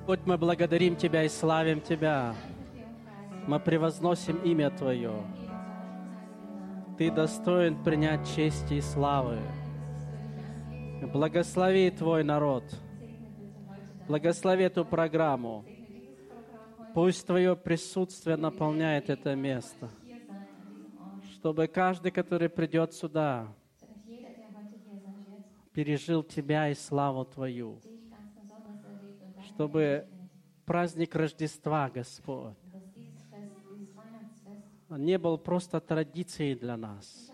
Господь, мы благодарим Тебя и славим Тебя. Мы превозносим имя Твое. Ты достоин принять чести и славы. Благослови Твой народ. Благослови эту программу. Пусть Твое присутствие наполняет это место. Чтобы каждый, который придет сюда, пережил Тебя и славу Твою. Чтобы праздник Рождества, Господь, не был просто традицией для нас,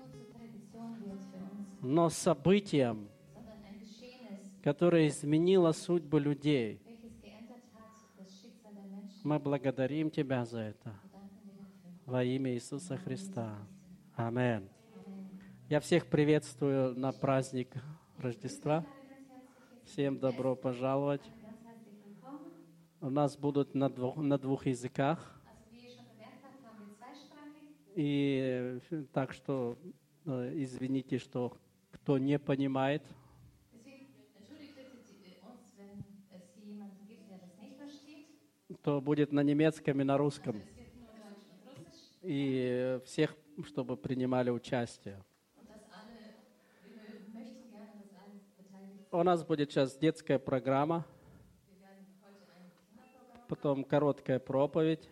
но событием, которое изменило судьбу людей. Мы благодарим Тебя за это. Во имя Иисуса Христа. Аминь. Я всех приветствую на праздник Рождества. Всем добро пожаловать. У нас будут на двух языках. И так что извините, что кто не понимает. То будет на немецком и на русском. И всех, чтобы принимали участие. У нас будет сейчас детская программа, потом короткая проповедь,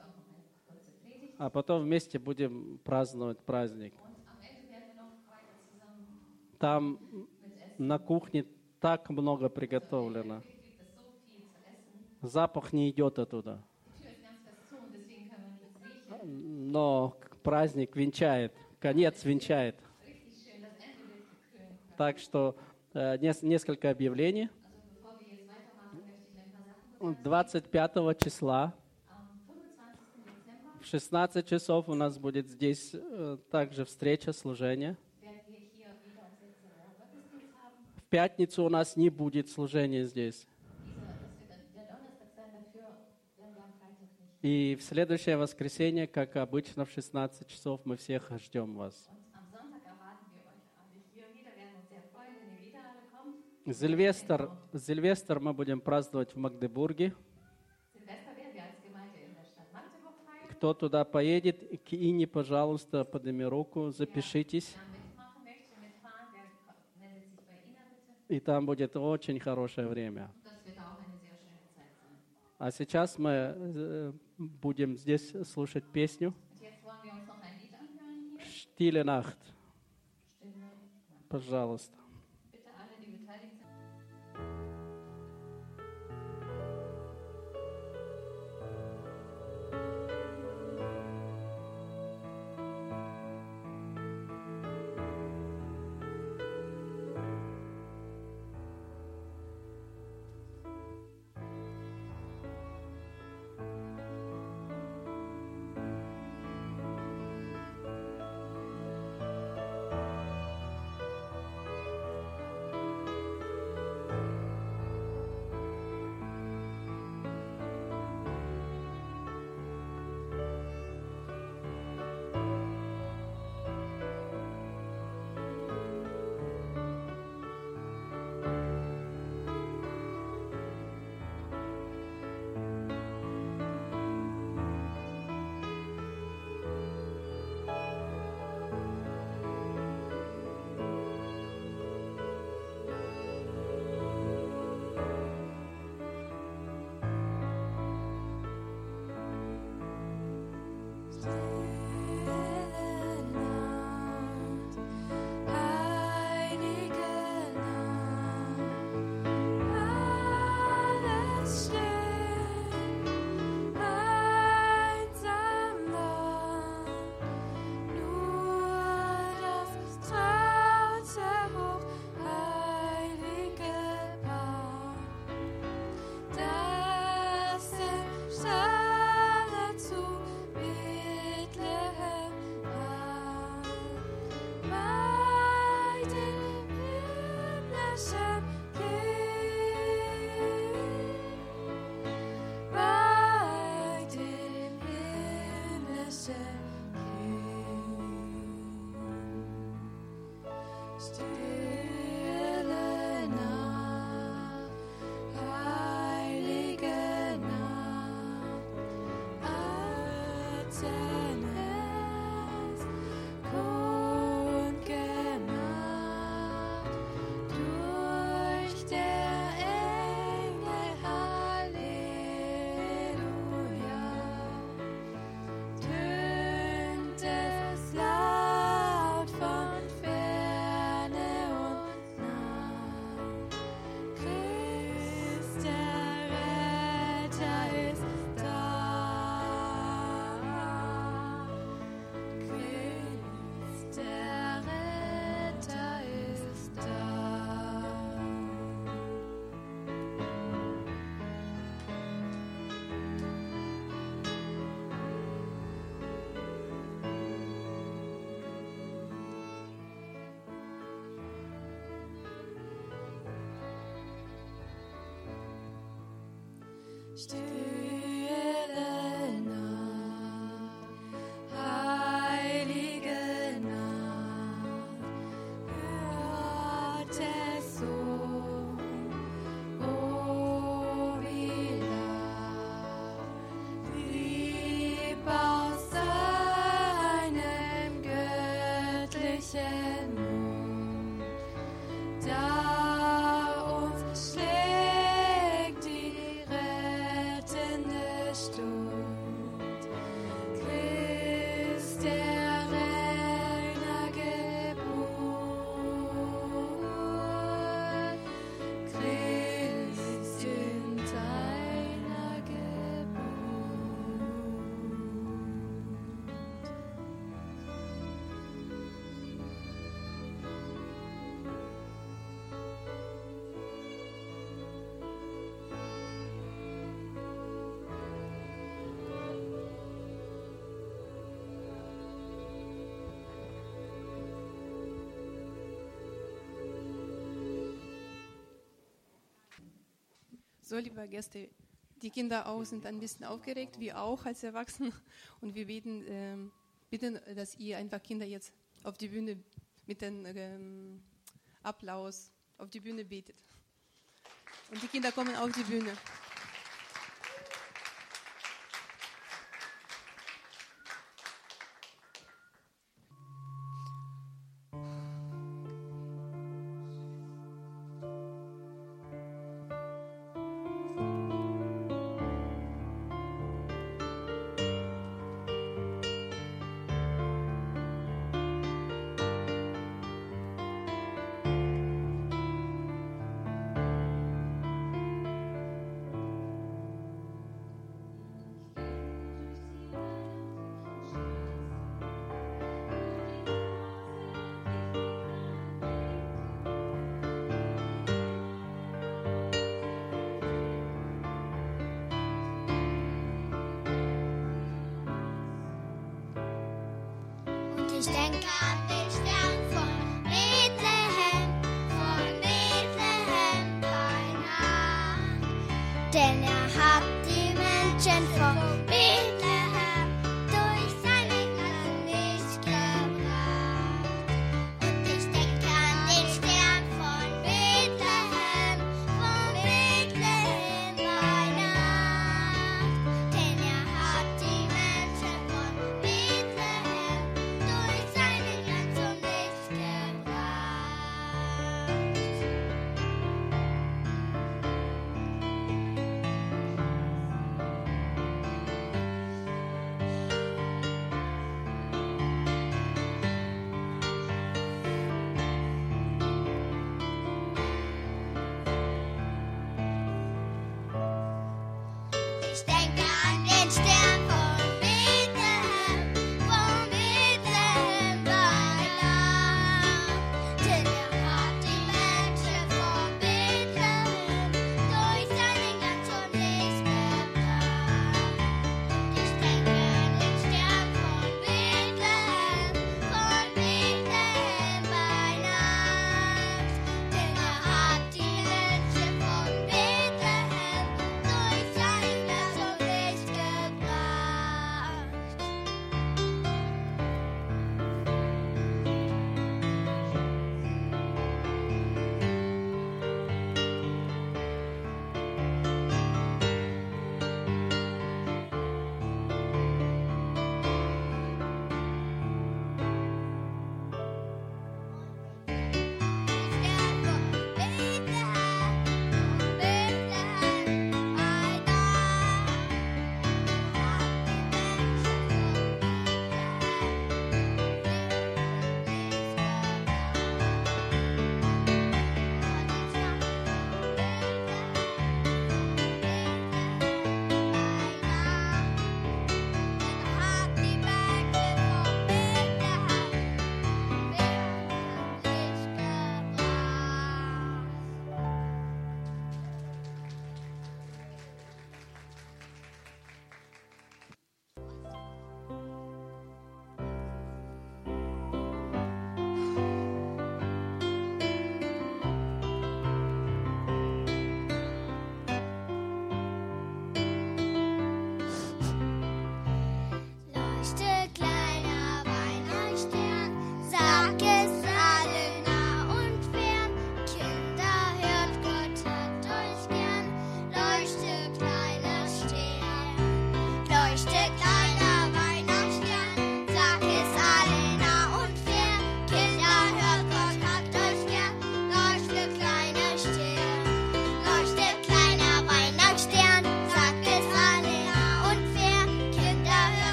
а потом вместе будем праздновать праздник. Там на кухне так много приготовлено. Запах не идет оттуда. Но праздник венчает, конец венчает. Так что несколько объявлений. 25 числа в 16 часов у нас будет здесь также встреча, служение. В пятницу у нас не будет служения здесь. И в следующее воскресенье, как обычно, в 16 часов мы всех ждем вас. Сильвестр мы будем праздновать в Магдебурге. Кто туда поедет, к Ине, пожалуйста, подними руку, запишитесь. И там будет очень хорошее время. А сейчас мы будем здесь слушать песню «Stille Nacht». Пожалуйста. Stille Nacht, heilige Stille Nacht, heilige Nacht, hört es so, oh wie laut, lieb aus seinem göttlichen Mund, da uns schlägt die rettende Stund. Christ der Retter Geburt, Christ in deiner Geburt. So, liebe Gäste, die Kinder auch sind ein bisschen aufgeregt, wir auch als Erwachsene. Und wir bitten, dass ihr einfach Kinder jetzt auf die Bühne mit dem Applaus auf die Bühne betet. Und die Kinder kommen auf die Bühne. Ich denke an den Stern von Bethlehem bei Nacht. Denn er hat die Menschen von Bethlehem durch seine ganze Licht gebracht. Und ich denke an den Stern von Bethlehem bei Nacht. Denn er hat die Menschen von Bethlehem durch seine ganze Licht gebracht.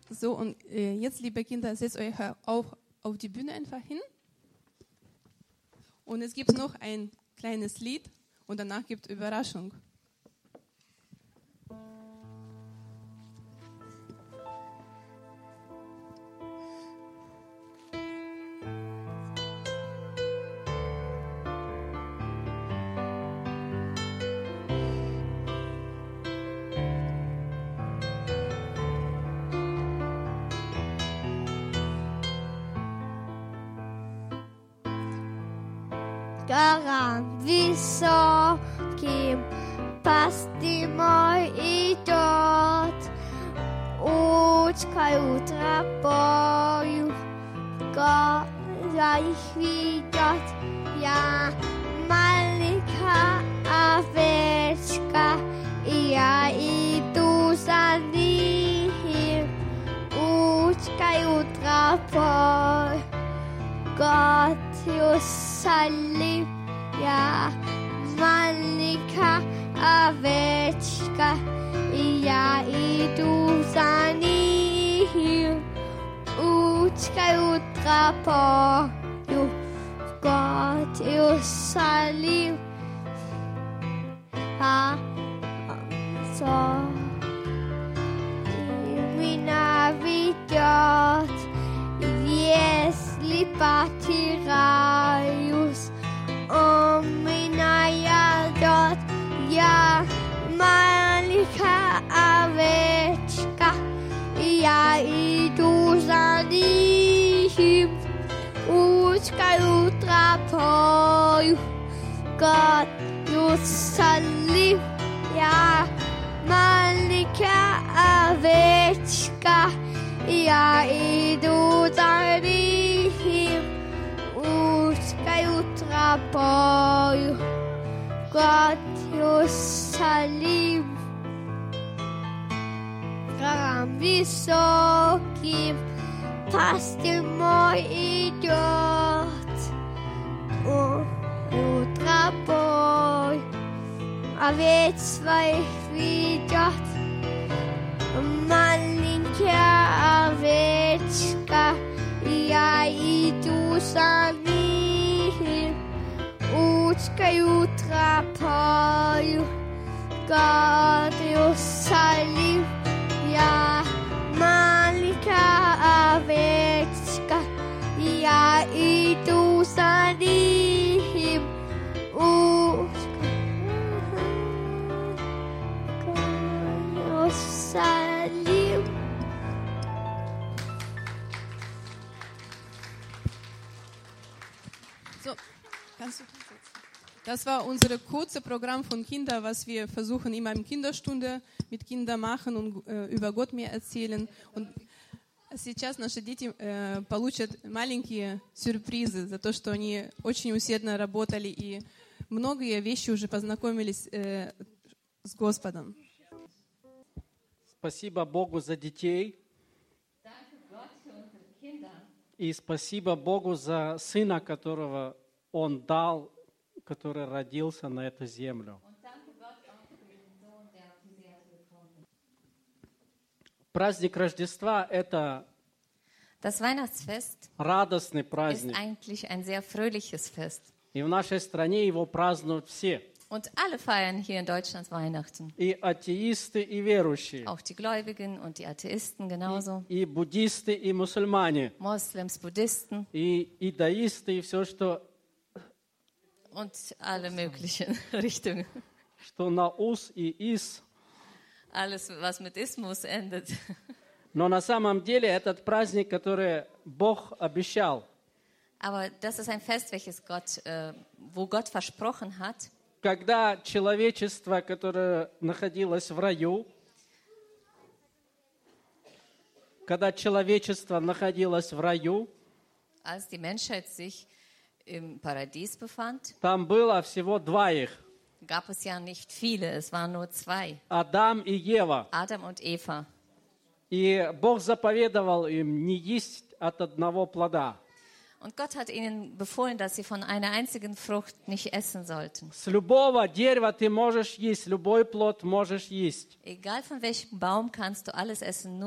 So, und jetzt, liebe Kinder, setzt euch auch auf die Bühne einfach hin. Und es gibt noch ein kleines Lied und danach gibt es Überraschung. Garam visokim pastimoy idot Uchkaj utrapoju Goraj vidot Ja malika avečka Ja idu za njim Uchkaj utrapoju Gott Jerusalem, ja, malika avečka, ja, idu za njim, učkaj utrapoju, Gott Jerusalem, ja, so, mina vidot, Jesli patiraius, ominaya dot, ja malika avečka, ja idu za njim, učkaj utrapoju, Gott Jerusalem, ja malika avečka, Ja idu za njim, učkaj utrapoju, Gott Jerusalem. Garam visokim, pastimoy idot, utrapoju, avec svojih vidot, malinka avečka, ja idu za njim, učkaj utrapoju, Gott Jerusalem, ja malinka avečka, ja idu za njim, Jerusalem. So, kannst du das jetzt? Das war unser kurzes Programm von Kindern, was wir versuchen immer in Kinderstunde mit Kindern machen und über Gott mehr erzählen. Und сейчас наши дети получат маленькие сюрпризы за то, что они очень усердно работали и многие вещи уже познакомились с Господом. Спасибо Богу за детей. И спасибо Богу за сына, которого Он дал, который родился на эту землю. Праздник Рождества – это Das Weihnachtsfest радостный ist праздник. eigentlich ein sehr fröhliches Fest. И в нашей стране его празднуют все. Und alle feiern hier in Deutschland Weihnachten. И атеисты, и верующие. Auch die Gläubigen und die Atheisten genauso. И буддисты, и мусульмане. Moslems, Buddhisten И иудаисты, и все, что und alle möglichen Richtungen. на ус и ис. Alles, was mit Ismus endet. Но на самом деле этот праздник, который Бог обещал. Aber das ist ein Fest, wo Gott versprochen hat, Когда человечество, которое находилось в раю, als die Menschheit sich im Paradies befand, там было всего двоих, gab es ja nicht viele, es waren nur zwei, Адам и Ева. Adam und Eva. И Бог заповедовал им не есть от одного плода. Und Gott hat ihnen befohlen, dass sie von einer einzigen Frucht nicht essen sollten. С любого дерева ты можешь есть, любой плод можешь есть. Egal von welchem Baum kannst du alles essen, nur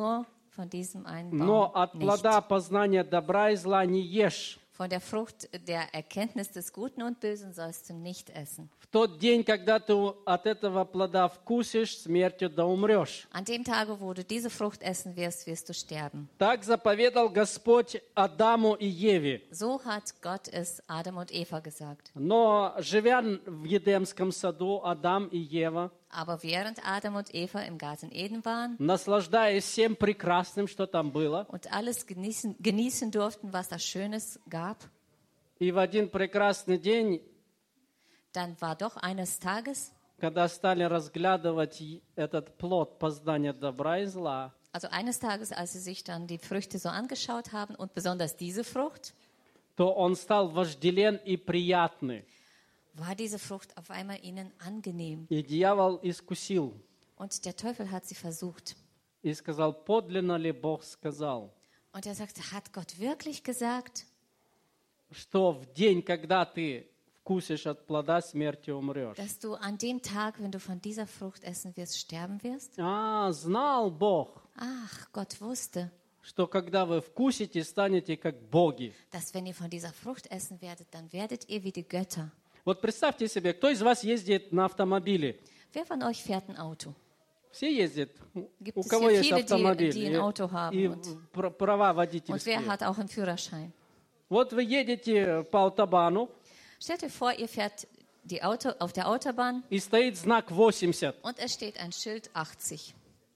von diesem einen Но Baum от nicht. плода познания добра и зла не ешь. Von der Frucht der Erkenntnis des Guten und Bösen sollst du nicht essen. В тот день, когда ты от этого плода вкусишь, смертью да умрешь. An dem Tage, wo du diese Frucht essen wirst, wirst du sterben. Так заповедал Господь Адаму и Еве. So hat Gott es Adam und Eva gesagt. Но, живя в Едемском саду, Адам и Ева, Aber während Adam und Eva im Garten Eden waren наслаждаясь всем прекрасным, что там было, und alles genießen durften, was da Schönes gab, и в один прекрасный день, dann war doch eines Tages, когда стали разглядывать этот плод познания добра и зла, also eines Tages, als sie sich dann die Früchte so angeschaut haben und besonders diese Frucht, то он стал вожделен и приятный. war diese Frucht auf einmal ihnen angenehm. И дьявол искусил Und der Teufel hat sie versucht. и сказал, подлинно ли Бог сказал, Und er sagte, hat Gott wirklich gesagt, что в день, когда ты вкусишь от плода, смертью умрешь? dass du an dem Tag, wenn du von dieser Frucht essen wirst, sterben wirst? Знал Бог, Ach, Gott wusste, что когда вы вкусите, станете как боги. dass wenn ihr von dieser Frucht essen werdet, dann werdet ihr wie die Götter. Вот представьте себе, кто из вас ездит на автомобиле? Wer von euch fährt ein Auto? Все ездят. Gibt У es кого hier есть viele, автомобиль? die ein Auto haben И und- права Und водительские. wer hat auch einen Führerschein? Вот вы едете по автобану, Stellt euch vor, ihr fährt auf der Autobahn и стоит знак 80. und es steht ein Schild 80.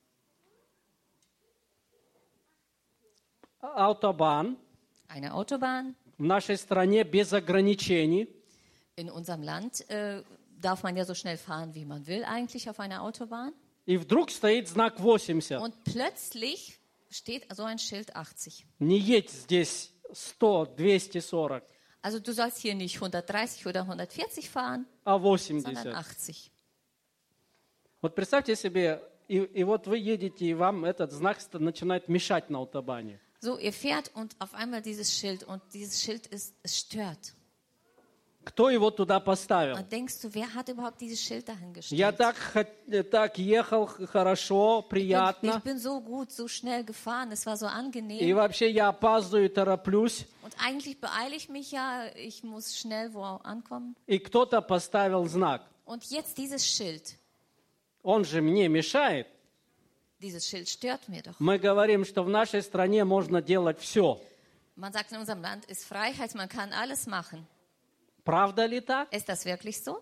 Автобан Eine Autobahn. в нашей стране без ограничений. In unserem Land darf man ja so schnell fahren, wie man will, eigentlich auf einer Autobahn. И вдруг стоит знак 80. Und plötzlich steht so ein Schild 80. Не едь здесь 100, 240, Also du sollst hier nicht 130 oder 140 fahren, а sondern 80. 80. Вот представьте себе, и вот вы едете, и вам этот знак начинает мешать на автобане. So, ihr fährt und auf einmal dieses Schild und dieses Schild es stört. Кто его туда поставил? Und denkst du, wer hat überhaupt dieses Schild Я dahingestellt? так ехал хорошо, Ich приятно. bin so gut, so schnell gefahren, es war so И angenehm. вообще я опаздываю, tороплюсь. Und eigentlich beeile ich mich ja, ich muss schnell wo ankommen. И кто-то поставил знак. Und jetzt dieses Schild. Он же мне мешает. Dieses Schild stört mir doch. Мы говорим, что в нашей стране можно делать все. Man sagt, in unserem Land ist Freiheit, man kann alles machen. Правда ли так? Ist das wirklich so?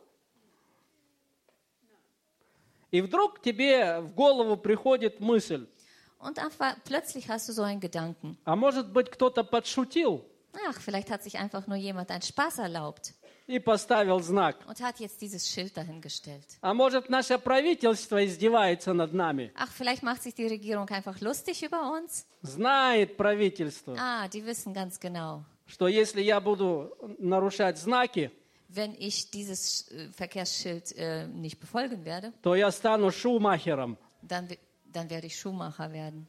И вдруг тебе в голову приходит мысль, Und einfach, plötzlich hast du so einen Gedanken. а может быть кто-то подшутил Ach, vielleicht hat sich einfach nur jemand einen Spaß erlaubt и поставил знак. und hat jetzt dieses Schild dahingestellt. А может наше правительство издевается над нами. Ach, vielleicht macht sich die Regierung einfach lustig über uns. Знает правительство, Ah, die wissen ganz genau. что если я буду нарушать знаки, Wenn ich dieses Verkehrsschild nicht befolgen werde, то я стану шумахером. dann werde ich Schuhmacher werden.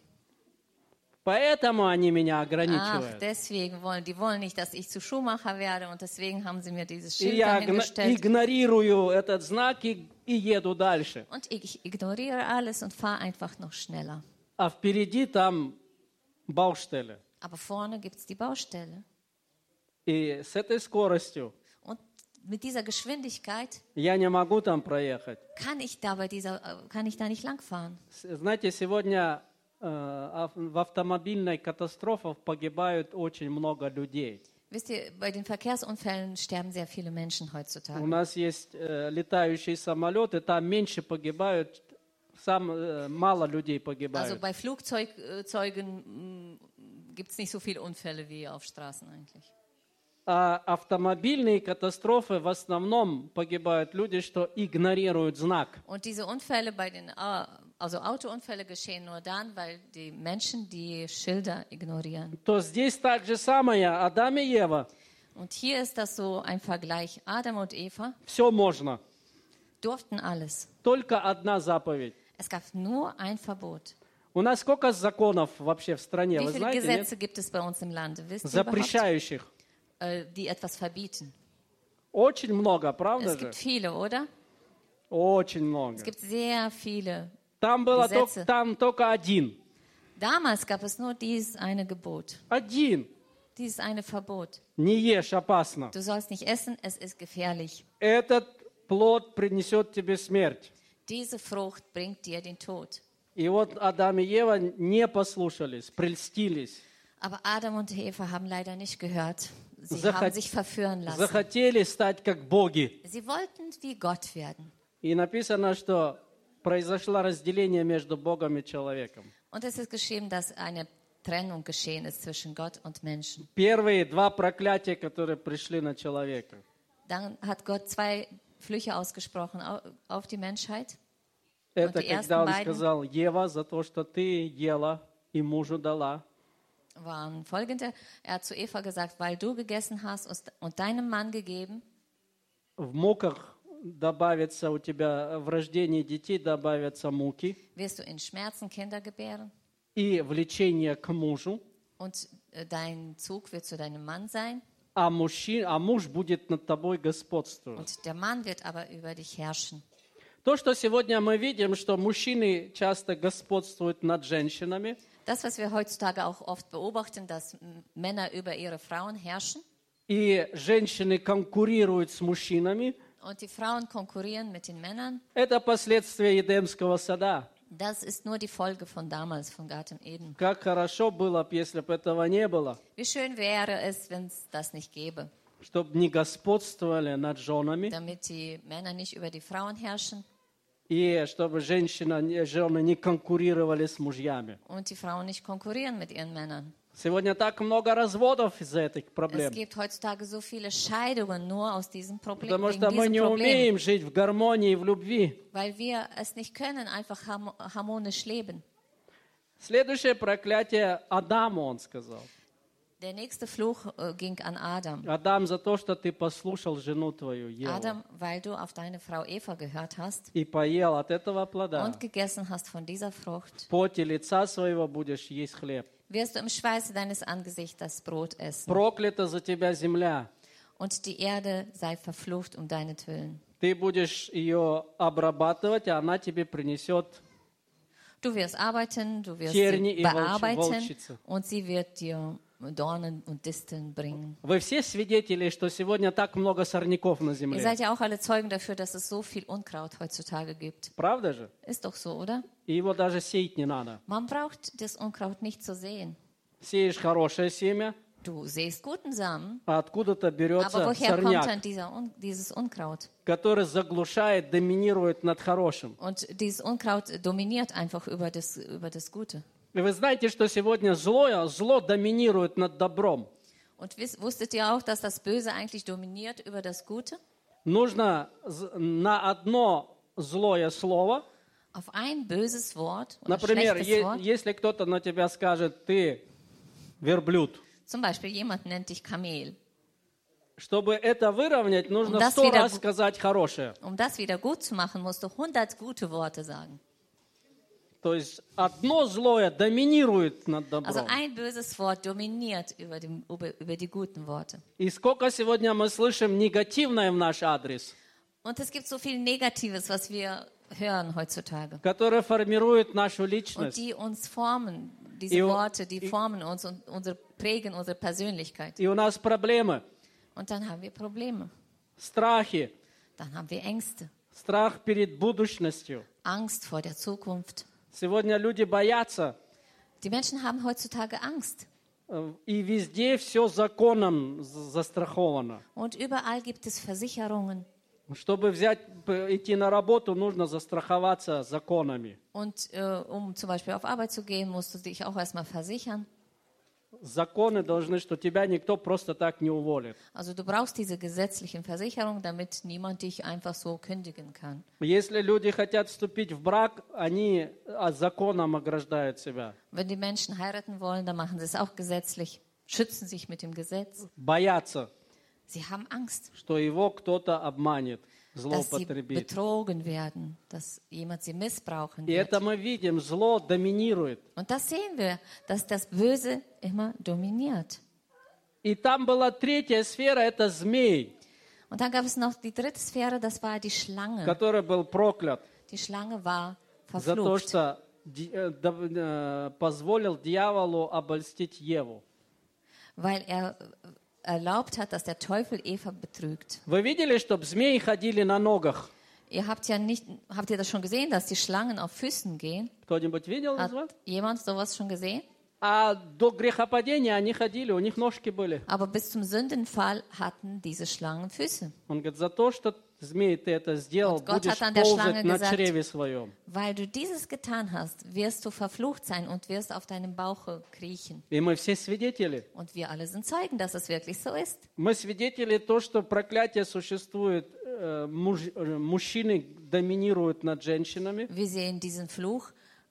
Поэтому они меня Ach, ограничивают. deswegen wollen nicht, dass ich zu Schuhmacher werde und deswegen haben sie mir dieses И Schild я dahingestellt. игнорирую этот знак и еду дальше. Und ich ignoriere alles und fahre einfach noch schneller. А впереди там Baustelle. Aber vorne gibt es die Baustelle. И с этой скоростью Und mit dieser Geschwindigkeit я не могу там проехать. kann ich da nicht langfahren. Знаете, сегодня в автомобильной катастрофах погибают очень много людей. Wisst ihr, bei den Verkehrsunfällen sterben sehr viele Menschen У heutzutage. нас есть летающие самолеты, там меньше погибают, мало людей Also погибают. bei Flugzeugen gibt es nicht so viele Unfälle wie auf Straßen eigentlich. А автомобильные катастрофы в основном погибают люди, что игнорируют знак. Und diese Unfälle also Autounfälle geschehen nur dann, weil die Menschen die Schilder ignorieren. То здесь так же самое, Адам и Ева, Und hier ist das so ein Vergleich. Adam und Eva все можно. durften alles. Только одна заповедь. Es gab nur ein Verbot. У нас сколько законов вообще в стране, Wie вы viele знаете, нет? Gesetze gibt es bei uns im Land? Wisst ihr überhaupt, Запрещающих. die etwas verbieten? Очень много, правда Es же? gibt viele, oder? Очень много. Es gibt sehr viele. Там было Gesetze. там только один. Damals gab es nur dieses eine Gebot, Один. dieses eine Verbot. Не ешь, опасно. Du sollst nicht essen, es ist gefährlich. Этот плод принесет тебе смерть. Diese Frucht bringt dir den Tod. И вот Адам и Ева не послушались, прельстились. Aber Adam und Eva haben leider nicht gehört. Sie Захот- haben sich verführen lassen. Захотели стать как боги. Sie wollten wie Gott werden. И написано, что произошло разделение между Богом и человеком. Und es ist geschrieben, dass eine Trennung geschehen ist zwischen Gott und Menschen. Первые два проклятия, которые пришли на человека. Dann hat Gott 2 Flüche ausgesprochen auf die Menschheit. Это die ersten когда он beiden- сказал: Ева, за то, что ты ела и мужу дала, Waren folgende. Er hat zu Eva gesagt, weil du gegessen hast und deinem Mann gegeben, в муках добавится у тебя, в рождении детей добавятся муки wirst du in Schmerzen Kinder gebären и влечение к мужу, und dein Zug wird zu deinem Mann sein а муж будет над тобой господствовать. und der Mann wird aber über dich herrschen. То, что сегодня мы видим, что мужчины часто господствуют над женщинами, Das, was wir heutzutage auch oft beobachten, dass Männer über ihre Frauen herrschen и женщины конкурируют с мужчинами, und die Frauen konkurrieren mit den Männern, это последствия Эдемского сада. das ist nur die Folge von damals, von Garten Eden. Как хорошо было бы, если бы этого не было, Wie schön wäre es, wenn es das nicht gäbe, чтобы не господствовали над женами, damit die Männer nicht über die Frauen herrschen и чтобы жены не конкурировали с мужьями. und die Frauen nicht konkurrieren mit ihren Männern. Сегодня так много разводов из-за этих Es проблем, gibt heutzutage so viele Scheidungen nur aus diesem Problem, потому wegen что мы diesem не Problem, умеем жить в гармонии и в любви. weil wir es nicht können, einfach harmonisch leben. Следующее проклятие Адаму, он сказал. Der nächste Fluch ging an Adam. Адам, за то, что ты послушал жену твою, Еву, Adam, weil du auf deine Frau Eva gehört hast и поел от этого плода, und gegessen hast von dieser Frucht, в поте лица своего будешь есть хлеб. wirst du im Schweiße deines Angesichts das Brot essen. Проклята за тебя земля. Und die Erde sei verflucht um deinetwillen. Ты будешь ее обрабатывать, а она тебе принесет. Du wirst arbeiten, du wirst Терни sie и bearbeiten волчица. und sie wird dir Dornen und Disteln bringen. Вы все свидетели, что сегодня так много сорняков на Ihr земле. seid ja auch alle Zeugen dafür, dass es so viel Unkraut heutzutage gibt. Правда же? Ist doch so, oder? И его даже сеять не надо. Man braucht das Unkraut nicht zu sehen. Сеешь хорошее семя, Du sähst guten Samen, а откуда-то aber берется woher kommt сорняк, dann dieses Unkraut? который заглушает, доминирует над хорошим. Und dieses Unkraut dominiert einfach über das Gute. И вы знаете, что сегодня зло доминирует над добром. Und wusstet ihr auch, dass das Böse eigentlich dominiert über das Gute? Нужно на одно злое слово, Auf ein böses Wort oder например, schlechtes Wort, если кто-то на тебя скажет: ты верблюд, zum Beispiel jemand nennt dich Kamel. чтобы это выровнять, нужно das 100 wieder- раз сказать хорошее. Um das wieder gut zu machen, musst du 100 gute Worte sagen. То есть одно злое доминирует над Also добром. ein böses Wort dominiert über die guten Worte. И сколько сегодня мы слышим негативное в наш адрес, Und es gibt so viel Negatives, was wir hören heutzutage. которое формирует нашу Und личность. die uns formen, diese Ihr- Worte, die formen uns und prägen unsere Persönlichkeit. И у нас проблемы, Und dann haben wir Probleme. страхи, Dann haben wir Ängste, страх перед будущностью. Angst vor der Zukunft. Сегодня люди боятся, Die Menschen haben heutzutage Angst. и везде все законом застраховано. Und überall gibt es Versicherungen. Чтобы идти на работу, нужно застраховаться законами. Und um zum Beispiel auf Arbeit zu gehen, musst du dich auch erstmal versichern. Законы должны, что тебя никто просто так не уволит. Also du brauchst diese gesetzlichen Versicherungen, damit niemand dich einfach so kündigen kann. Если люди хотят вступить в брак, они законом ограждают себя. Wenn die Menschen heiraten wollen, dann machen sie es auch gesetzlich, schützen sich mit dem Gesetz. Боятся, Sie haben Angst, что его кто-то обманет, dass sie злоупотребит. betrogen werden, dass jemand sie missbrauchen И это wird. мы видим, зло доминирует. Und das sehen wir, dass das Böse immer dominiert. И там была третья сфера, это змей, Und dann gab es noch die dritte Sphäre, das war die Schlange. который был проклят Die Schlange war за то, verflucht, что позволил дьяволу обольстить Еву. weil er erlaubt hat, dass der Teufel Eva betrügt. Вы видели, чтобы змеи ходили на ногах? Habt ihr das schon gesehen, dass die Schlangen auf Füßen gehen? Кто-нибудь видел из вас? Hat jemand sowas schon gesehen? А до грехопадения они ходили, у них ножки были. Aber bis zum Sündenfall hatten diese Schlangen Füße. Он говорит, за то, что змей ты это сделал, Und Gott будешь hat dann der ползать Schlange на gesagt, чреве своем. Weil du dieses getan hast, wirst du verflucht sein und wirst auf deinem Bauche kriechen. И мы все свидетели. Und wir alle sind Zeugen, dass es wirklich so ist. Мы свидетели то, что проклятие существует, мужчины доминируют над женщинами. Wir sehen diesen Fluch,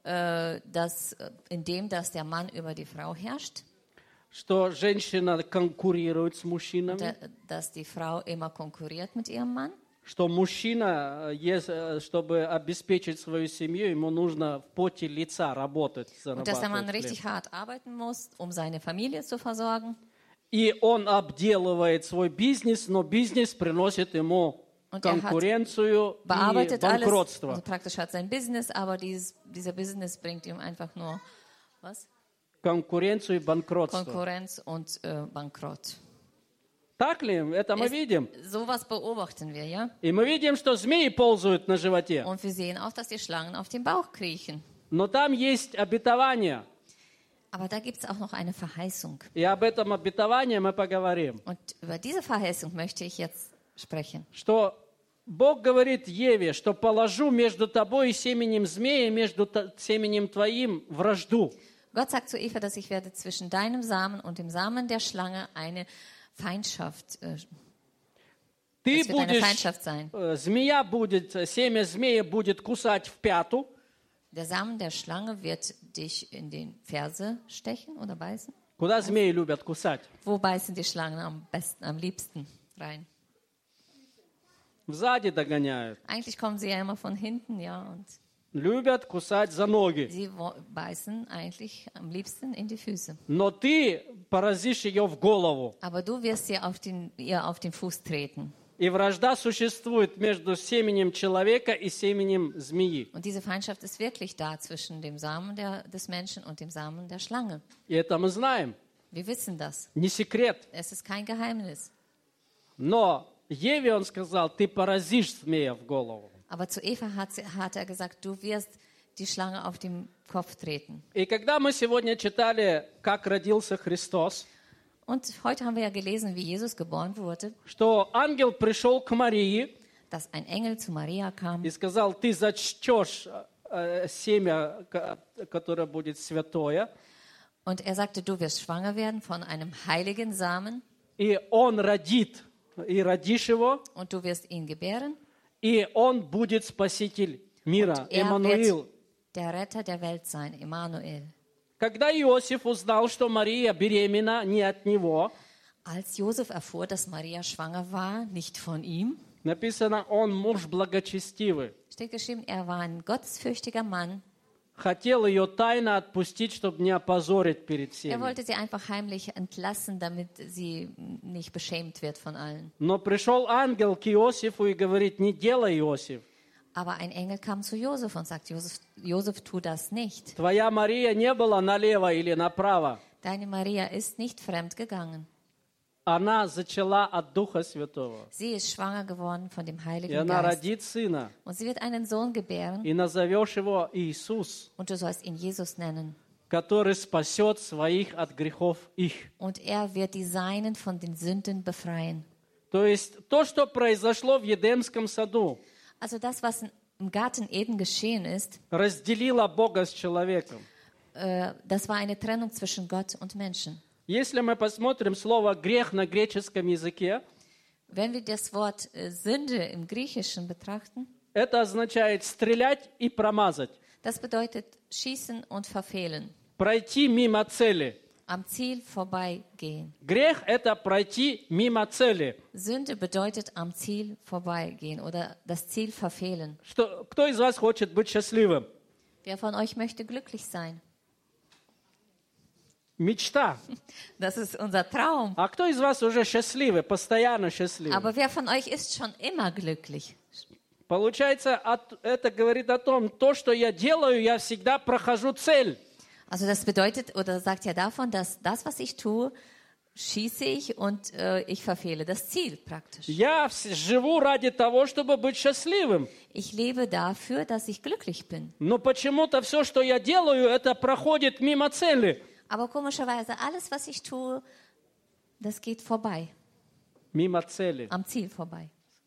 in dem, dass der Mann über die Frau herrscht, Что женщина конкурирует с мужчинами. dass die Frau immer konkurriert mit ihrem Mann. Что мужчина, чтобы обеспечить свою семью, ему нужно в поте лица работать, Und dass der Mann зарабатывать richtig хлеб. hart arbeiten muss, um seine Familie zu versorgen. И он обделывает свой бизнес, но бизнес приносит ему Und er hat конкуренцию и bearbeitet alles, банкротство. also praktisch hat sein Business, aber dieser Business bringt ihm einfach nur was? Конкуренцию и банкротство. Konkurrenz und Bankrott. Так ли? Это мы видим. Sowas beobachten wir, ja? И мы видим, что змеи ползают на животе. Und wir sehen auch, dass die Schlangen auf dem Bauch kriechen. Но там есть обетование. Aber da gibt es auch noch eine Verheißung. И об этом обетовании мы поговорим. Und über diese Verheißung möchte ich jetzt sprechen. Что Бог говорит Еве, что положу между тобой и семенем змея, между семенем твоим вражду. Gott sagt zu Eva, dass ich werde zwischen deinem Samen und dem Samen der Schlange eine Feindschaft, Ты es wird eine будешь, Feindschaft sein. змея будет, семя змея будет кусать в пяту, Der Samen der Schlange wird dich in den Ferse stechen oder beißen. куда змеи любят кусать. Wo beißen die Schlangen am liebsten rein? Сзади догоняют. Eigentlich kommen sie ja immer von hinten, ja, und Любят кусать за ноги. sie beißen eigentlich am liebsten in die Füße. Но ты поразишь ее в голову. Aber du wirst ihr auf den Fuß treten. И вражда существует между семенем человека и семенем змеи. Und diese Feindschaft ist wirklich da zwischen dem Samen des Menschen und dem Samen der Schlange. И это мы знаем. Wir wissen das. Не секрет. Es ist kein Geheimnis. Но Еве он сказал, ты поразишь змея в голову. Aber zu Eva hat er gesagt, du wirst die Schlange auf den Kopf treten. И когда мы сегодня читали, как родился Христос, Und heute haben wir ja gelesen, wie Jesus geboren wurde, что ангел пришел к Марии dass ein Engel zu Maria kam и сказал, ты зачтешь семя, которое будет святое, und er sagte, du wirst schwanger werden von einem heiligen Samen и он родит, и родишь его, und du wirst ihn gebären. и он будет спаситель мира, Er Эммануил. wird der Retter der Welt sein, Emmanuel. Когда Иосиф узнал, что Мария беременна не от него, Als Josef erfuhr, dass Maria schwanger war, nicht von ihm, написано, он муж благочестивый, steht geschrieben, er war ein gottesfürchtiger Mann. хотел ее тайно отпустить, чтобы не опозорить перед Er всеми. wollte sie einfach heimlich entlassen, damit sie nicht beschämt wird von allen. Но пришел ангел к Иосифу и говорит, не делай, Иосиф. Aber ein Engel kam zu Josef und sagt, Josef, tu das nicht. Твоя Мария не была налево или направо. Deine Maria ist nicht fremd gegangen. Она зачала от Духа Святого. Sie ist schwanger geworden von dem И Heiligen она Geist. родит сына. Und sie wird einen Sohn gebären И назовешь его Иисус, und du sollst ihn Jesus nennen. который спасет своих от грехов их. Und er wird die Seinen von den Sünden befreien. То есть то, что произошло в Едемском саду, Also das, was im Garten Eden geschehen ist, разделило Бога с человеком. das war eine Trennung zwischen Gott und Menschen. Если мы посмотрим слово «грех» на греческом языке, Wenn wir das Wort Sünde im Griechischen betrachten, это означает стрелять и промазать, das bedeutet schießen und verfehlen, пройти мимо цели. am Ziel vorbeigehen. Грех – это пройти мимо цели. Sünde bedeutet am Ziel vorbeigehen oder das Ziel verfehlen. Кто из вас хочет быть счастливым? Wer von euch möchte glücklich sein? Мечта. Das ist unser Traum. А кто из вас уже счастливый, постоянно счастливый? Aber wer von euch ist schon immer glücklich? Получается, это говорит о том, то, что я делаю, я всегда прохожу цель. Also das bedeutet oder sagt ja davon, dass das, was ich tue, schieße ich und ich verfehle das Ziel praktisch. Я живу ради того, чтобы быть счастливым. Ich lebe dafür, dass ich glücklich bin. Но почему-то все, что я делаю, это проходит мимо цели. Aber komischerweise, alles, was ich tue, das geht vorbei, Мимо цели. am Ziel vorbei.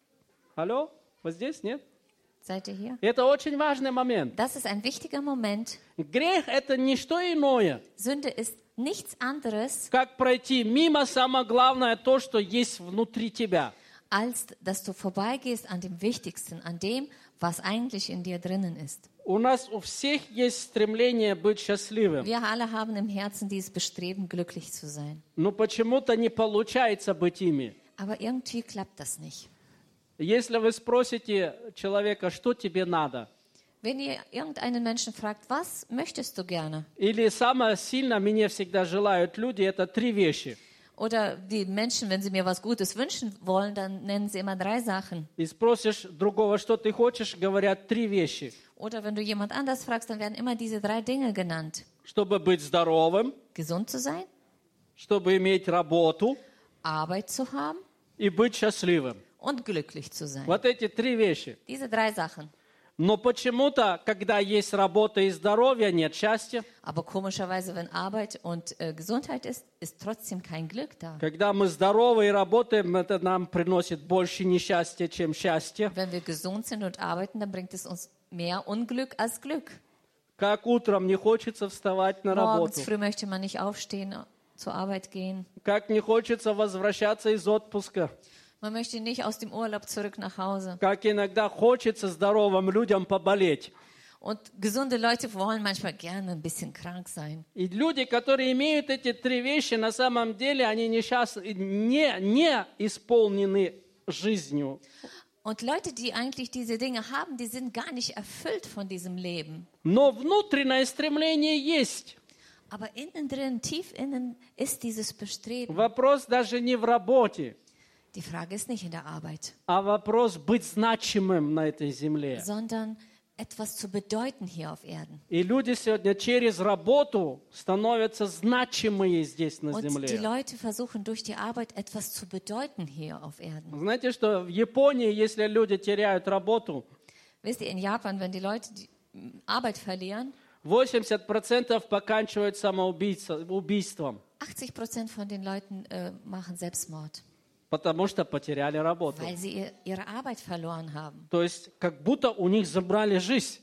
Алло? Вот здесь, нет? Seid ihr hier? Это очень важный момент. Das ist ein wichtiger Moment. Грех – это не что иное, Sünde ist nichts anderes, как пройти мимо, самое главное, то, что есть внутри тебя. als dass du vorbeigehst an dem Wichtigsten, an dem, was eigentlich in dir drinnen ist. У нас у всех есть стремление быть счастливым, Wir alle haben im Herzen dieses Bestreben, glücklich zu sein. но почему-то не получается быть ими. Aber irgendwie klappt das nicht. Если вы спросите человека, что тебе надо, Wenn ihr irgendeinen Menschen fragt, was möchtest du gerne? или самое сильно мне всегда желают люди, это 3 вещи. Oder die Menschen, wenn sie mir was Gutes wünschen wollen, dann nennen sie immer 3 Sachen. И спросишь другого, что ты хочешь, говорят 3 вещи. Oder wenn du jemand anders fragst, dann werden immer diese 3 Dinge genannt. Чтобы быть здоровым, Gesund zu sein, чтобы иметь работу Arbeit zu haben и быть счастливым. und glücklich zu sein. Вот эти 3 вещи. Diese 3 Sachen. Но почему-то, когда есть работа и здоровье, нет счастья. Aber komischerweise, wenn Arbeit und Gesundheit ist, ist trotzdem kein Glück da. Когда мы здоровы и работаем, это нам приносит больше несчастья, чем счастье. Wenn wir gesund sind und arbeiten, dann bringt es uns mehr Unglück als Glück. Как утром не хочется вставать на Morgens работу. früh möchte man nicht aufstehen, zur Arbeit gehen. Как не хочется возвращаться из отпуска. Man möchte nicht aus dem Urlaub zurück nach Hause. Как иногда хочется здоровым людям поболеть. Und gesunde Leute wollen manchmal gerne ein bisschen krank sein. И люди, которые имеют эти 3 вещи, на самом деле они несчастны, не исполнены жизнью. Und Leute, die eigentlich diese Dinge haben, die sind gar nicht erfüllt von diesem Leben. Но внутреннее стремление есть. Aber innen drin, tief innen, ist dieses Bestreben. Вопрос даже не в работе, Die Frage ist nicht in der Arbeit, а вопрос быть значимым на этой земле. sondern etwas zu bedeuten hier auf Erden. И люди сегодня через работу становятся значимые здесь на Und die земле. Leute versuchen durch die Arbeit etwas zu bedeuten hier auf Erden. Знаете, что в Японии, если люди теряют работу, Wisst ihr, in Japan, wenn die Leute die Arbeit verlieren, 80% поканчивают убийством, 80% von den Leuten machen Selbstmord, потому что потеряли работу. weil sie ihre Arbeit verloren haben. То есть как будто у них забрали жизнь.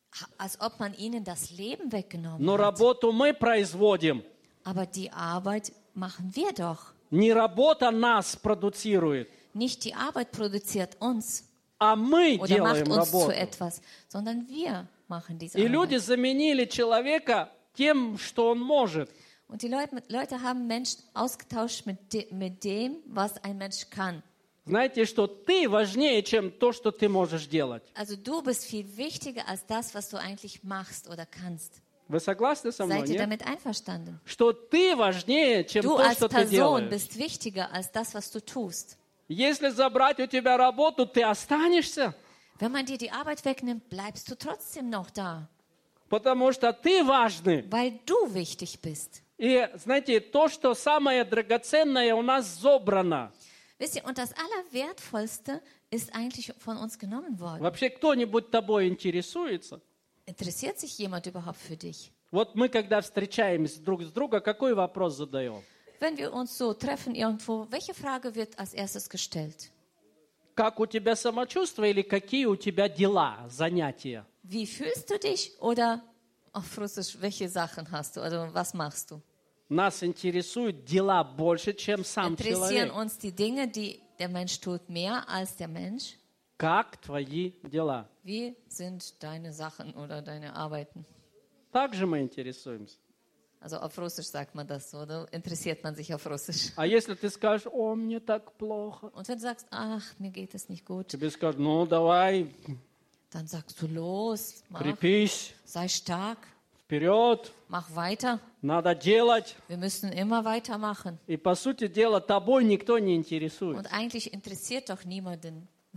Als ob man ihnen das Leben weggenommen Но hat. работу мы производим. Aber die Arbeit machen wir doch. Не работа нас продуцирует, Nicht die Arbeit produziert uns а мы oder macht делаем uns zu работу. etwas, sondern wir machen diese И люди Arbeit. заменили человека тем, что он может. Und die Leute haben Menschen ausgetauscht mit dem, was ein Mensch kann. Знаете, что ты важнее, чем то, что ты можешь делать. Also du bist viel wichtiger als das, was du eigentlich machst oder kannst. Вы согласны со мной? Seid ihr Нет? damit einverstanden? Что ты важнее, чем Du то, als что ты Person делаешь. bist wichtiger als das, was du tust. Если забрать у тебя работу, ты останешься, Wenn man dir die Arbeit wegnimmt, bleibst du trotzdem noch da, потому что ты важный. weil du wichtig bist. И знаете, то, что самое драгоценное у нас собрано. Wisst ihr, und das Allerwertvollste ist eigentlich von uns genommen worden. Вообще кто-нибудь тобой интересуется? Interessiert sich jemand überhaupt für dich? Вот мы, когда встречаемся друг с другом, какой вопрос задаем? Wenn wir uns so treffen irgendwo, welche Frage wird als erstes gestellt? Как у тебя самочувствие или какие у тебя дела, занятия? Wie fühlst du dich? Oder auf Russisch, welche Sachen hast du? Also was machst du? Нас интересуют дела больше, чем сам Interessieren человек. uns die Dinge, die der Mensch tut, mehr als der Mensch? Как твои дела? Wie sind deine Sachen oder deine Arbeiten? Так же мы интересуемся. Also auf Russisch sagt man das so, oder interessiert man sich auf Russisch? А если ты скажешь, о, мне так плохо, Und wenn du sagst, ach, mir geht es nicht gut, тебе скажут, ну давай, dann sagst du los, mach, крепись, sei stark, вперед, mach weiter. надо делать. Wir müssen immer weitermachen. И по сути дела тобой никто не интересует. Und eigentlich interessiert doch niemanden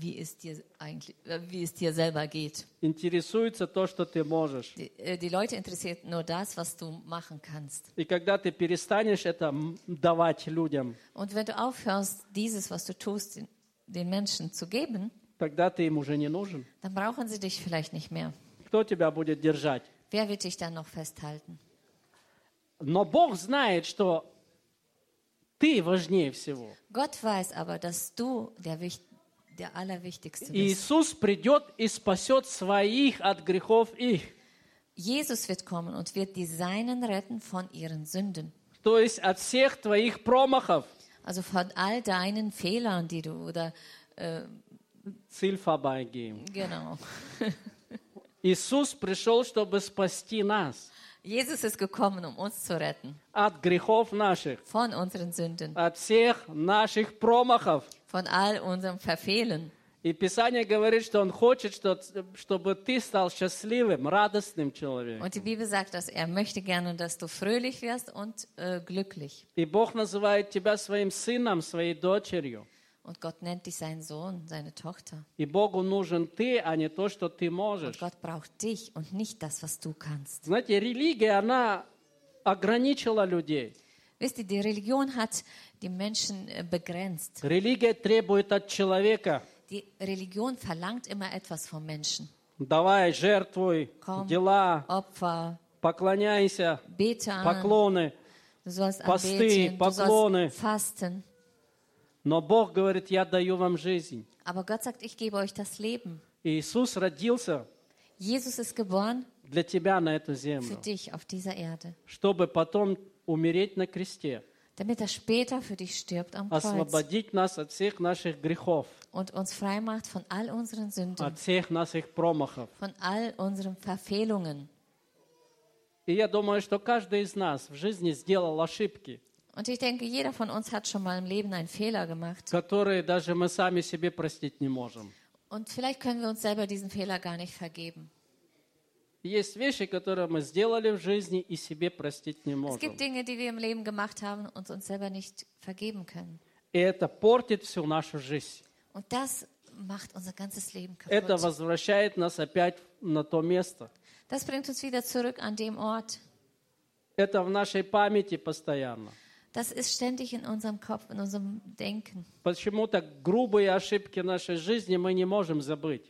wie es dir selber geht. Интересуется то, что ты можешь. Die Leute interessiert nur das, was du machen kannst. И когда ты перестанешь это давать людям, Und wenn du aufhörst, dieses, was du tust, den Menschen zu geben, тогда ты им уже не нужен. dann brauchen sie dich vielleicht nicht mehr. Кто тебя будет держать? Wer wird dich dann noch festhalten? Но Бог знает, что ты важнее всего. Gott weiß aber, dass du der Allerwichtigste bist. Иисус придет и спасет своих от грехов их. Jesus wird kommen und wird die Seinen retten von ihren Sünden. То есть от всех твоих промахов. Also von all deinen Fehlern, die du Ziel vorbeigehen. genau. Иисус пришел, чтобы спасти нас Jesus ist gekommen, um uns zu retten от грехов наших, von unseren Sünden, от всех наших промахов. von all unserem Verfehlen. И Писание говорит, что Он хочет, чтобы ты стал счастливым, радостным человеком. Und die Bibel sagt, dass er möchte gerne, dass du fröhlich wirst und glücklich. И Бог называет тебя своим сыном, своей дочерью. Und Gott nennt dich seinen Sohn, seine Tochter. И Богу нужен ты, а не то, что ты Und можешь. Gott braucht dich und nicht das, was du kannst. Знаете, религия, она ограничила людей. Wisst ihr, die Religion hat die Menschen begrenzt. Религия требует от человека. Die Religion verlangt immer etwas vom Menschen. Давай, жертвуй, Komm, дела, Opfer, поклоняйся, bete an, поклоны. du sollst Посты, anbeten, du поклоны. sollst fasten. Но Бог говорит, я даю вам жизнь. Aber Gott sagt, ich gebe euch das Leben. И Иисус родился Jesus ist geboren для тебя на эту für землю, dich auf dieser Erde, чтобы потом умереть на кресте, damit er später für dich stirbt am Kreuz освободить нас от всех наших грехов, und uns frei macht von all unseren Sünden, от всех наших промахов. von all unseren Verfehlungen. И я думаю, что каждый из нас в жизни сделал ошибки, Und ich denke, jeder von uns hat schon mal im Leben einen Fehler gemacht. которые даже мы сами себе простить не можем. Und vielleicht können wir uns selber diesen Fehler gar nicht vergeben. Есть вещи, которые мы сделали в жизни и себе простить не Es можем. gibt Dinge, die wir im Leben gemacht haben und uns selber nicht vergeben können. И это портит всю нашу жизнь. Und das macht unser ganzes Leben Это kaputt. возвращает нас опять на то место. Das bringt uns wieder zurück an dem Ort. Это в нашей памяти постоянно. Das ist ständig in unserem Kopf, in unserem Denken. Почему-то грубые ошибки нашей жизни мы не можем забыть.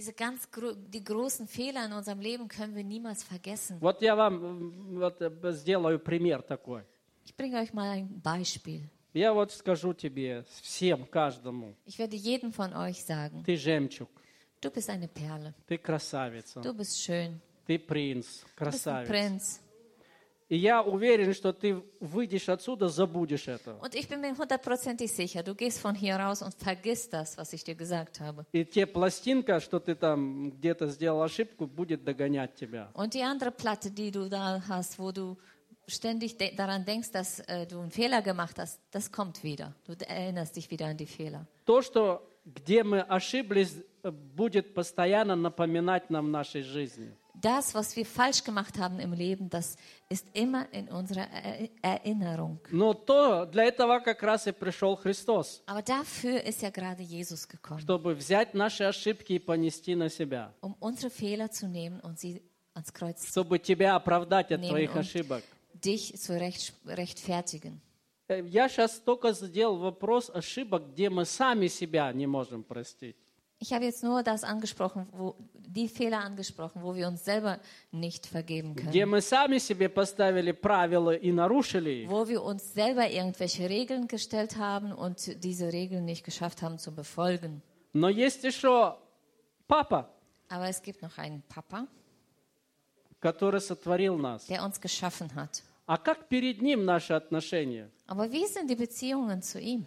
Die großen Fehler in unserem Leben können wir niemals vergessen. Вот я вам сделаю пример такой. Ich bringe euch mal ein Beispiel. Я вот скажу тебе, всем, каждому, Ich werde jedem von euch sagen, ты жемчуг, du bist eine Perle, ты красавица, du bist schön, ты принц, du bist ein красавец. Prinz. И я уверен, что ты выйдешь отсюда, забудешь это. Und ich bin mir 100% sicher, du gehst von hier raus und vergisst das, was ich dir gesagt habe. И те пластинка, что ты там где-то сделал ошибку, будет догонять тебя. Und die andere Platte, die du da hast, wo du ständig daran denkst, dass du einen Fehler gemacht hast, das kommt wieder. Du erinnerst dich wieder an die Fehler. То, что где мы ошиблись, будет постоянно напоминать нам в нашей жизни. Das, was wir falsch gemacht haben im Leben, das ist immer in unserer Erinnerung. Но для этого как раз и пришел Христос, Aber dafür ist ja gerade Jesus gekommen, чтобы взять наши ошибки и понести на себя, um unsere Fehler zu nehmen und sie ans Kreuz zu чтобы тебя оправдать от nehmen твоих und ошибок. dich zu rechtfertigen. Я сейчас только сделал вопрос ошибок, где мы сами себя не можем простить. Ich habe jetzt nur das angesprochen, die Fehler angesprochen, wo wir uns selber nicht vergeben Где können. мы сами себе поставили правила и нарушили их. Wo wir uns selber irgendwelche Regeln gestellt haben und diese Regeln nicht geschafft haben zu befolgen. Но есть еще Папа, Aber es gibt noch einen Papa, который сотворил нас. der uns geschaffen hat. А как перед Ним наши отношения? Aber wie sind die Beziehungen zu ihm?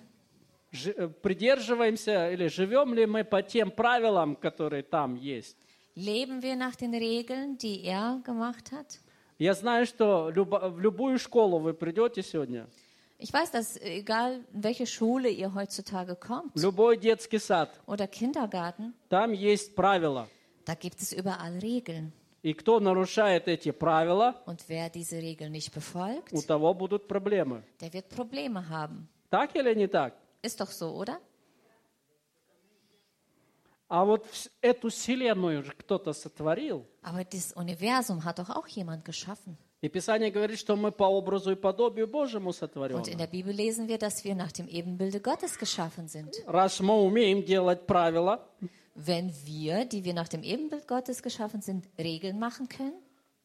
Придерживаемся или живем ли мы по тем правилам, которые там есть? Leben wir nach den Regeln, die er gemacht hat? Я знаю, что в любую школу вы придете сегодня, Ich weiß, dass egal in welche Schule ihr heutzutage kommt в любой детский сад, oder Kindergarten, там есть правила. da gibt es überall Regeln. И кто нарушает эти правила, Und wer diese Regeln nicht befolgt, у того будут проблемы. der wird Probleme haben. Так или не так? Ist doch so, oder? А вот эту вселенную же кто-то сотворил. Aber das Universum hat doch auch jemand geschaffen. И Писание говорит, что мы по образу и подобию Божьему сотворены. Und in der Bibel lesen wir, dass wir nach dem Ebenbilde Gottes geschaffen sind. Раз мы умеем делать правила, Wenn wir, die wir nach dem Ebenbild Gottes geschaffen sind, Regeln machen können,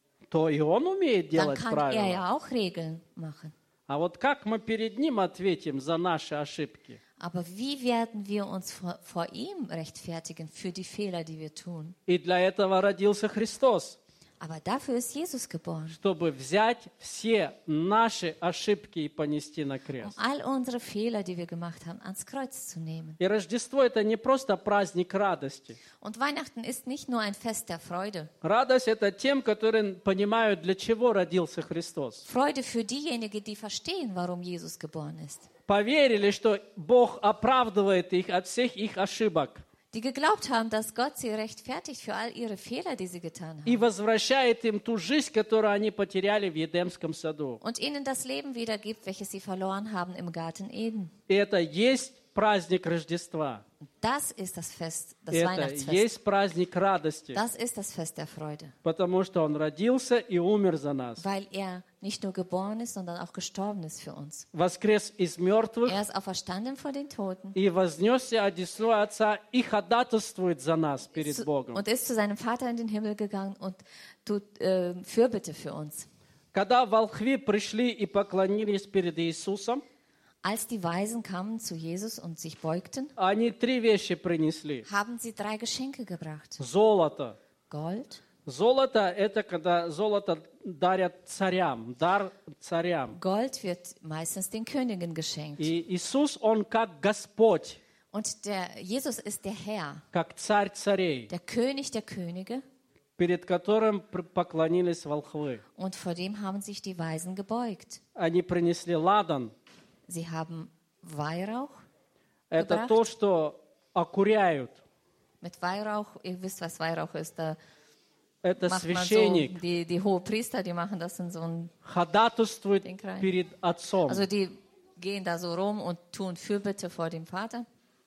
то и Он умеет dann делать kann er правила. ja auch Regeln machen. А вот как мы перед Ним ответим за наши ошибки? Aber wie werden wir uns vor ihm rechtfertigen für die Fehler, die wir tun? И для этого родился Христос, Aber dafür ist Jesus geboren, чтобы взять все наши ошибки и понести на um крест. all unsere Fehler, die wir gemacht haben, ans Kreuz zu nehmen. И Рождество – это не просто праздник радости. Und Weihnachten ist nicht nur ein Fest der Freude. Радость – это тем, которые понимают, для чего родился Христос. Freude für diejenigen, die verstehen, warum Jesus geboren ist. Поверили, что Бог оправдывает их от всех их ошибок Die geglaubt haben, dass Gott sie rechtfertigt für all ihre Fehler, die sie getan и haben. возвращает им ту жизнь, которую они потеряли в Едемском саду. Und ihnen das Leben wiedergibt, welches sie verloren haben im Garten Eden. И это есть праздник Рождества. Das ist das Fest, das Это Weihnachtsfest. есть праздник радости, Das ist das Fest der Freude. потому что Он родился и умер за нас. Weil er nicht nur geboren ist, sondern auch gestorben ist für uns. Воскрес из мертвых Er ist auferstanden von den Toten и вознесся одесную Отца и ходатайствует за нас перед Богом. und ist zu seinem Vater in den Himmel gegangen und tut Fürbitte für uns. Когда волхви пришли и поклонились перед Иисусом, Als die Weisen kamen zu Jesus und sich beugten, они три вещи принесли. haben sie 3 Geschenke gebracht. Золото. Gold. Золото – это когда золото дарят царям, дар царям. Gold wird meistens den Königen geschenkt. И Иисус, Он как Господь, Und der Jesus ist der Herr, как царь царей, der König der Könige. перед которым поклонились волхвы. Und vor dem haben sich die Weisen gebeugt. Они принесли ладан. Sie haben Weihrauch Это gebracht. то, что окуряют. Mit Weihrauch, ihr wisst, was Weihrauch ist, da Это macht man so, священник. die Hohepriester, die machen das in so ein, Ходатайствует Den Kreis. перед Отцом. also die gehen da so rum und tun Fürbitte vor dem Vater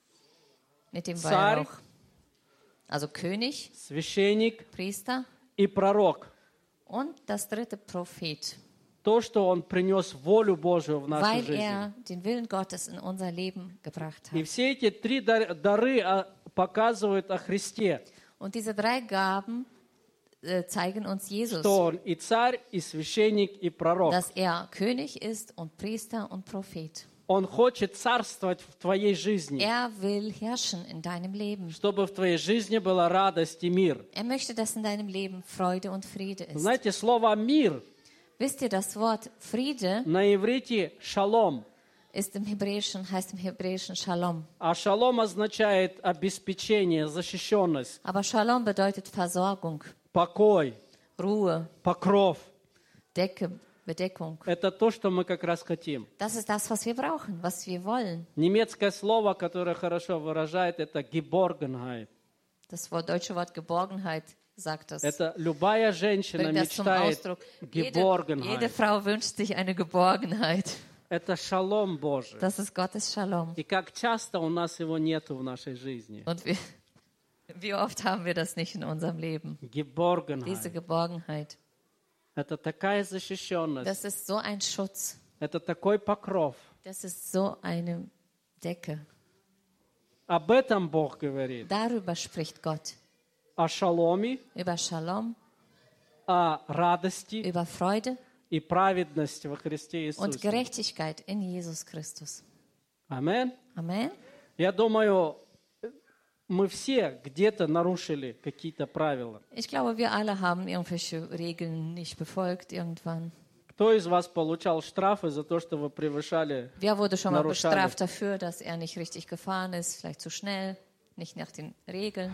mit dem Zar. Weihrauch. Also König, Священник Priester и пророк. und das 3. Prophet, То, что он принес волю Божию в нашу weil жизнь. er den Willen Gottes in unser Leben gebracht И hat. все эти три дары показывают о Христе, Und diese 3 Gaben zeigen uns Jesus, что Он и царь, и священник, и пророк. dass er König ist und Priester und Prophet. Он хочет царствовать в твоей жизни, Er will herrschen in deinem Leben. чтобы в твоей жизни была радость и мир. Er möchte, dass in deinem Leben Freude und Friede ist. Знаете, слово «мир» Wisst ihr, das Wort Friede на иврите «шалом», heißt im Hebräischen Shalom. а «шалом» означает обеспечение, защищенность, Aber Shalom bedeutet Versorgung, покой, Ruhe, покров. Decke, Bedeckung. Это то, что мы как раз хотим. Das ist das, was wir brauchen, was wir wollen. Немецкое слово, которое хорошо выражает, это «geborgenheit». Das deutsche Wort Geborgenheit sagt das. Это любая женщина Bringt das zum мечтает Ausdruck. Jede geborgenheit. Frau wünscht sich eine Geborgenheit. Это шалом Божий. Das ist Gottes Shalom. И как часто у нас его нету в нашей жизни. Und wie oft haben wir das nicht in unserem Leben? Diese Geborgenheit. Geborgenheit. Это такая защищенность. Das ist so ein Schutz. Это такой покров. Das ist so eine Decke. Об этом Бог говорит. Darüber spricht Gott. О шаломе, Über Shalom, о радости über Freude и праведности во Христе und Иисусе. Gerechtigkeit in Jesus Christus. Аминь. Amen. Я думаю, мы все где-то нарушили какие-то правила. Ich glaube, wir alle haben irgendwelche Regeln nicht befolgt irgendwann. Кто из вас получал штрафы за то, что вы превышали? Wer wurde schon mal Нарушали. bestraft dafür, dass er nicht richtig gefahren ist, vielleicht zu schnell, nicht nach den Regeln?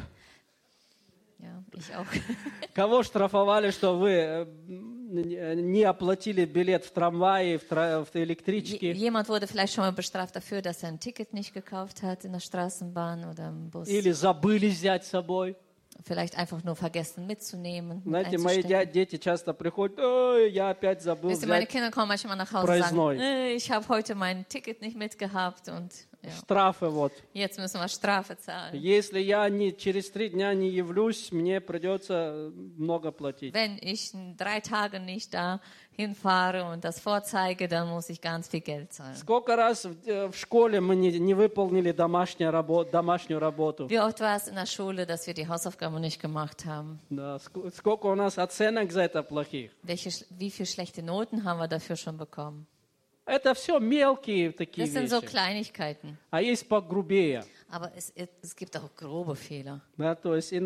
Ja, ich auch. Кого штрафовали, что вы не оплатили билет в трамвае, в электричке? Jemand wurde vielleicht schon mal bestraft dafür, dass er ein Ticket nicht gekauft hat in der Straßenbahn oder im Bus. Или забыли взять с собой? Vielleicht einfach nur vergessen mitzunehmen. Знаете, мои einzustecken. дети часто приходят, ой, я опять забыл Wisst ihr, meine взять. Kinder kommen manchmal nach Hause und Проездной. sagen, ich habe heute mein Ticket nicht mitgehabt und штрафы вот. Jetzt müssen wir Strafe zahlen. Если я через 3 дня не явлюсь, мне придется много платить. Wenn ich 3 Tage nicht da hinfahre und das vorzeige, dann muss ich ganz viel Geld zahlen. Сколько раз в школе мы не выполнили домашнюю работу? Wie oft war es in der Schule, dass wir die Hausaufgaben nicht gemacht haben? Да, сколько у нас оценок за это плохих? Wie viele schlechte Noten haben wir dafür schon bekommen? Это все мелкие такие Das sind so вещи. Kleinigkeiten. А есть погрубее. Aber es gibt auch grobe Fehler. Да, то есть и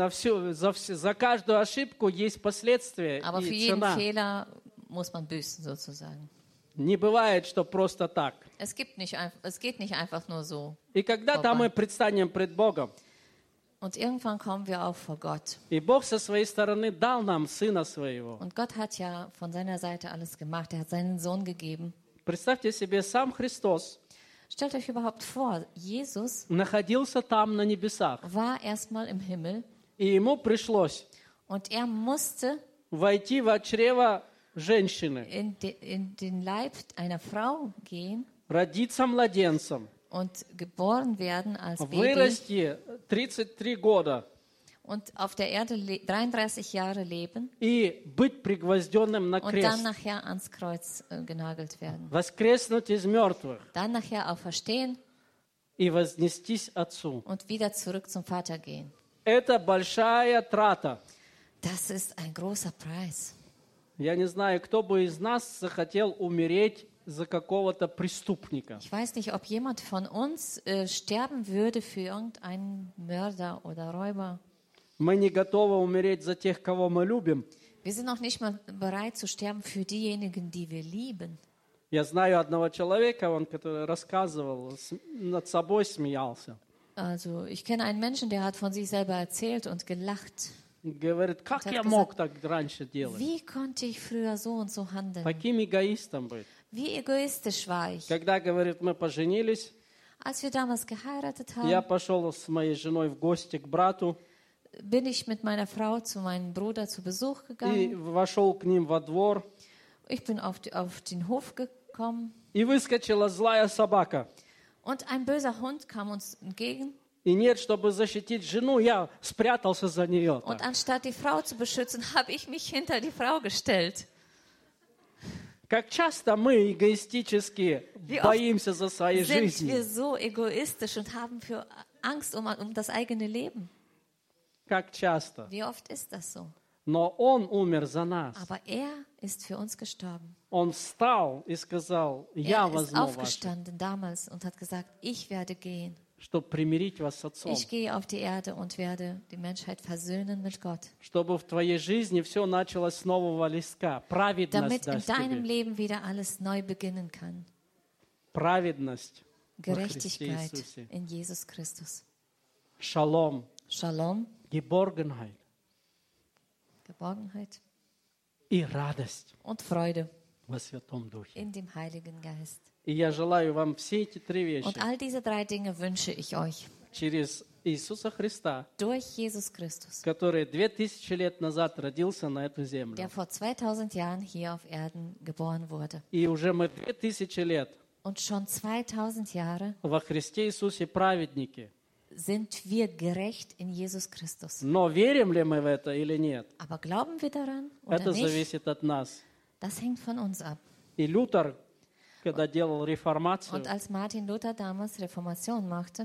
за каждую ошибку есть последствия Aber für и jeden цена. Fehler muss man büßen, sozusagen. Не бывает, что просто так. Es geht nicht einfach nur so. И когда-то мы предстанем пред Богом. Und irgendwann kommen wir auch vor Gott. И Бог со своей стороны дал нам Сына Своего. Und Gott hat ja von seiner Seite alles gemacht. Er hat seinen Sohn gegeben. Представьте себе, сам Христос Stellt euch überhaupt vor, Jesus находился там на небесах. war erstmal im Himmel И Ему пришлось und er musste войти в чрево женщины, in den Leib einer Frau gehen родиться младенцем, und geboren werden als Baby вырасти 33 года und auf der Erde 33 Jahre leben и быть пригвозденным на und dann крест, nachher ans Kreuz genagelt werden. воскреснуть из мертвых Dann nachher auferstehen и вознестись Отцу. und wieder zurück zum Vater gehen. Это большая трата. Das ist ein großer Preis. Я не знаю, кто бы из нас захотел умереть за какого-то преступника. Ich weiß nicht, ob jemand von uns sterben würde für irgendeinen Mörder oder Räuber. Мы не готовы умереть за тех, кого мы любим. Wir sind noch nicht mal bereit zu sterben für diejenigen, die wir lieben. Я знаю одного человека, он, который рассказывал, над собой смеялся. Also ich kenne einen Menschen, der hat von sich selber erzählt und gelacht. Говорит, как hat я gesagt, мог так раньше делать? Wie konnte ich früher so und so handeln? Таким эгоистом быть. Wie egoistisch war ich. Когда, говорит, мы поженились, Als wir damals geheiratet я haben, пошел с моей женой в гости к брату bin ich mit meiner Frau zu meinem Bruder zu Besuch и gegangen. вошел к ним во двор, Ich bin auf den Hof gekommen и выскочила злая собака. und ein böser Hund kam uns entgegen. И нет, чтобы защитить жену, я спрятался за нее. Und anstatt die Frau zu beschützen, habe ich mich hinter die Frau gestellt. Как часто мы эгоистически Wie oft боимся за своей Sind wir жизни. so egoistisch und haben für Angst um das eigene Leben? Как часто. Wie oft ist das so? Но Он умер за нас. Aber er ist für uns gestorben. Он встал и сказал, я Er ist возьму вас, aufgestanden damals und hat gesagt, ich werde gehen. чтобы примирить вас с Отцом. Ich gehe auf die Erde und werde die Menschheit versöhnen mit Gott. Чтобы в твоей жизни все началось с нового листка. Праведность Damit in даст deinem тебе. Leben wieder alles neu beginnen kann. Праведность во Христе Gerechtigkeit Иисусе. in Jesus Christus. Шалом. Shalom, Geborgenheit. Geborgenheit И радость und Freude во Святом Духе. in dem Heiligen Geist. И я желаю вам все эти 3 вещи Und all diese 3 Dinge wünsche ich euch. через Иисуса Христа, Durch Jesus Christus, который 2000 лет назад родился на эту землю. der vor 2000 Jahren hier auf Erden geboren wurde. И уже мы 2000 лет Und schon 2000 Jahre во Христе Иисусе праведники. sind wir gerecht in Jesus Christus. Но верим ли мы в это или нет, Aber glauben wir daran oder это nicht? зависит от нас. Das hängt von uns ab. И Лютер, когда делал реформацию, Und als Martin Luther damals Reformation machte,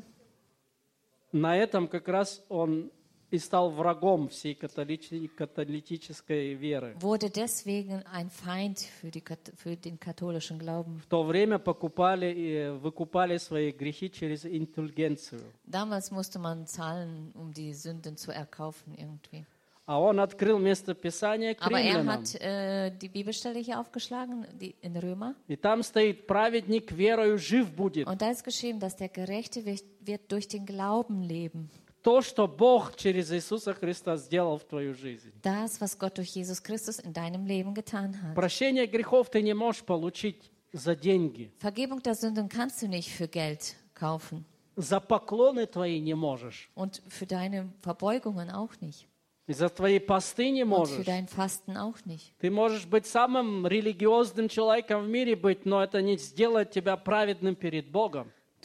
на этом как раз он и стал врагом всей католической веры. wurde deswegen ein Feind für den katholischen Glauben. В то время покупали и выкупали свои грехи через интеллигенцию. Damals musste man zahlen, um die Sünden zu erkaufen irgendwie. А он открыл местописание к Aber er римлянам. hat die Bibelstelle hier aufgeschlagen, in Römer. И там стоит: праведник верою жив будет. Und da ist geschrieben, dass der Gerechte wird durch den Glauben leben. То, что Бог через Иисуса Христа сделал в твою жизнь. Das, was Gott durch Jesus Christus in deinem Leben getan hat. Прощение грехов ты не можешь получить за деньги. Vergebung der Sünden kannst du nicht für Geld kaufen. За поклоны твои не можешь. Und für deine Verbeugungen auch nicht. И за твои посты не Und für можешь. dein Fasten auch nicht. Ты можешь быть самым религиозным человеком в мире быть, но это не сделает тебя праведным перед Богом.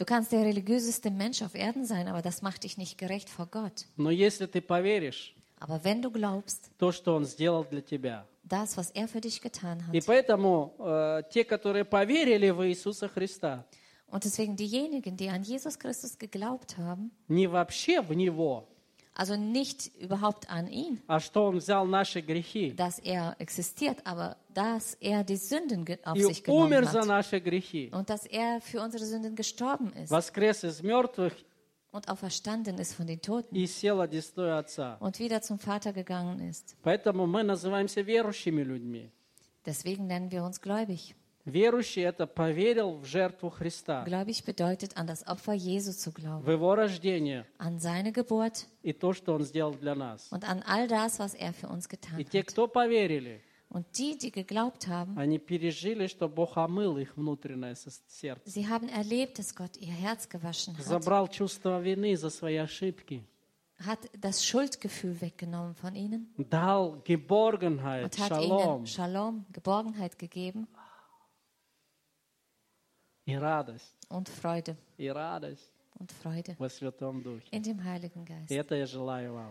Du kannst der religiöseste Mensch auf Erden sein, aber das macht dich nicht gerecht vor Gott. Но если ты поверишь Aber wenn du glaubst, то, что Он сделал для тебя. das, was er für dich getan И hat, поэтому те, которые поверили в Иисуса Христа, und deswegen diejenigen, die an Jesus Christus geglaubt haben, не вообще в Него, also nicht überhaupt an ihn, а что Он взял наши грехи dass er existiert, aber dass er die Sünden auf и sich genommen умер за hat наши грехи, und dass er für unsere Sünden gestorben ist воскрес из мертвых und auferstanden ist von den Toten и сел одесную Отца. und wieder zum Vater gegangen ist. Поэтому мы называемся верующими людьми. Deswegen nennen wir uns gläubig. Верующий – это поверил в жертву Христа, Gläubig bedeutet, an das Opfer Jesu zu glauben, в Его рождение an seine Geburt и то, что Он сделал для нас. und an all das, was er für uns getan И те, hat. кто поверили, Und die, die geglaubt haben, они пережили, что Бог омыл их внутреннее сердце. sie haben erlebt, dass Gott ihr Herz gewaschen hat, Забрал чувство вины за свои ошибки. hat das Schuldgefühl weggenommen von ihnen Дал geborgenheit, und hat шалом ihnen Shalom, Geborgenheit gegeben и радость. und Freude И радость und Freude во Святом Духе. in dem Heiligen Geist. И это я желаю вам.